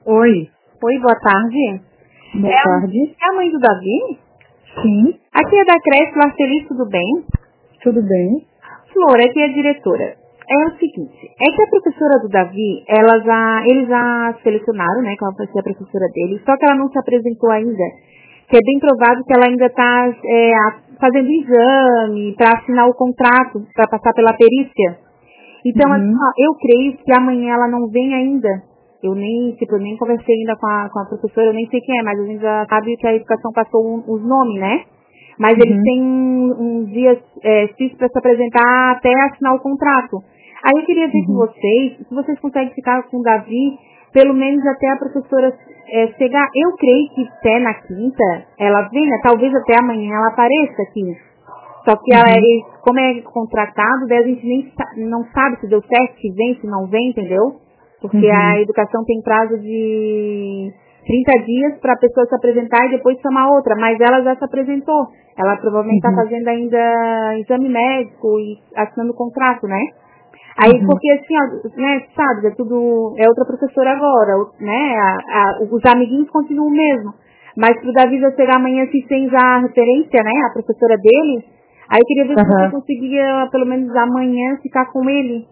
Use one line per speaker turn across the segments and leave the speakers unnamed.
Oi,
Oi, boa tarde.
boa tarde.
É a mãe do Davi?
Sim,
Aqui é da creche Marcelis, tudo bem?
tudo bem?
Flor, aqui é a diretora. É o seguinte, é que a professora do Davi, eles já selecionaram, né, que ela vai ser a professora dele, só que ela não se apresentou ainda, que é bem provável que ela ainda está fazendo exame para assinar o contrato, para passar pela perícia. Então, assim, ó, eu creio que amanhã ela não vem ainda. Eu nem conversei ainda com a professora, eu nem sei quem é, mas a gente já sabe que a educação passou os nomes, né? Mas eles têm uns dias fixos para se apresentar até assinar o contrato. Aí eu queria ver com vocês, se vocês conseguem ficar com o Davi, pelo menos até a professora chegar. Eu creio que até na quinta ela venha, talvez até amanhã ela apareça aqui. Só que como é contratado, daí a gente não sabe se deu certo, se vem, se não vem, entendeu? Porque a educação tem prazo de 30 dias para a pessoa se apresentar e depois chamar outra, mas ela já se apresentou. Ela provavelmente está fazendo ainda exame médico e assinando o contrato, né? Aí, porque assim, ó, né, sabe, é outra professora agora, né? Os amiguinhos continuam o mesmo. Mas pro Davi já chegar amanhã assim, sem já a referência, né? A professora dele. Aí eu queria ver se você conseguia, pelo menos amanhã, ficar com ele.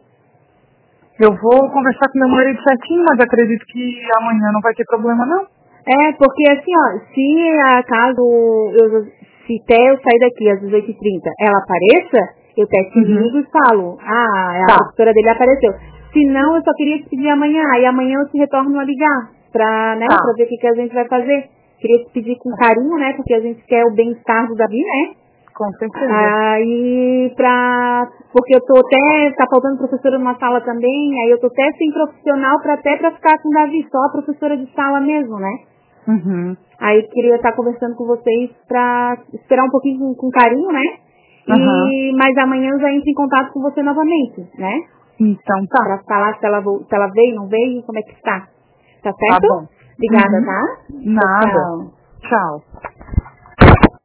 Eu vou conversar com meu marido certinho, mas acredito que amanhã não vai ter problema, não.
Porque assim, ó, se acaso se até eu sair daqui às 18h30 ela apareça, eu até te ligo e falo, a professora dele apareceu. Se não, eu só queria te pedir amanhã, aí amanhã eu te retorno a ligar, pra ver o que a gente vai fazer. Queria te pedir com carinho, né, porque a gente quer o bem-estar do Davi, né?
Com certeza.
Aí, porque tá faltando professora numa sala também, aí eu tô até sem profissional pra ficar com o Davi, só a professora de sala mesmo, né? Aí queria estar conversando com vocês pra esperar um pouquinho com carinho, né? Mas amanhã eu já entro em contato com você novamente, né?
Então tá.
Pra falar se ela veio, não veio, como é que está. Tá certo?
Tá bom.
Obrigada, tá?
Nada.
Tchau.
Tchau.